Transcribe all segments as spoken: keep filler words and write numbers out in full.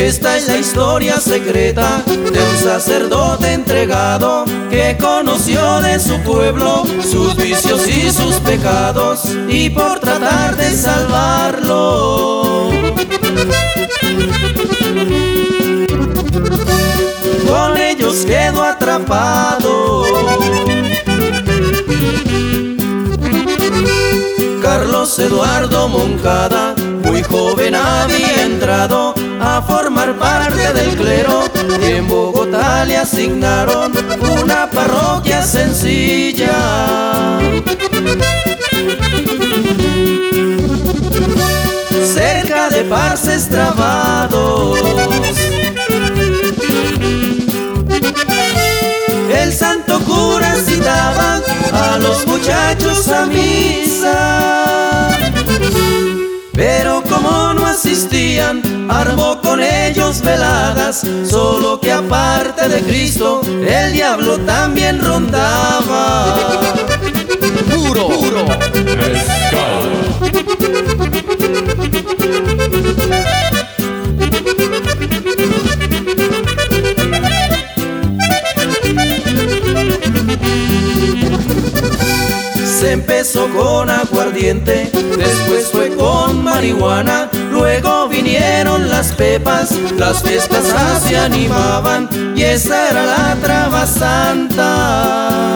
Esta es la historia secreta de un sacerdote entregado que conoció de su pueblo sus vicios y sus pecados, y por tratar de salvarlo con ellos quedó atrapado. Carlos Eduardo Moncada, muy joven, había entrado a formar parte del clero, y en Bogotá le asignaron una parroquia sencilla cerca de Parces Trabados. El santo cura citaba a los muchachos a misa, pero como no asistían, armó con ellos veladas, solo que aparte de Cristo, el diablo también rondaba. Puro, puro mezcal. Se empezó con aguardiente, después fue con marihuana, luego vinieron las pepas, las fiestas se animaban y esa era la traba santa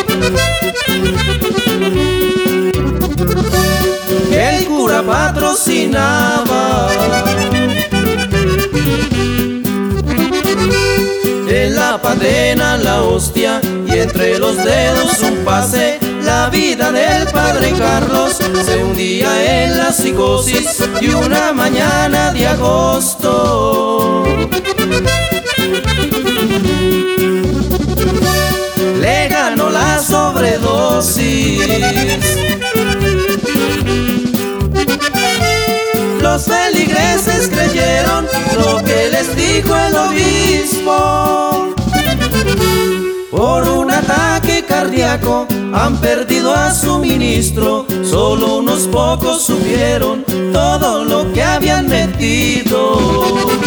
que el cura patrocinaba. En la patena la hostia y entre los dedos un pase, la vida del padre Carlos se hundía en la psicosis, y una mañana de agosto le ganó la sobredosis. Los feligreses creyeron lo que les dijo el obispo. Por un ataque cardíaco han perdido a su ministro, solo unos pocos supieron todo lo que habían metido.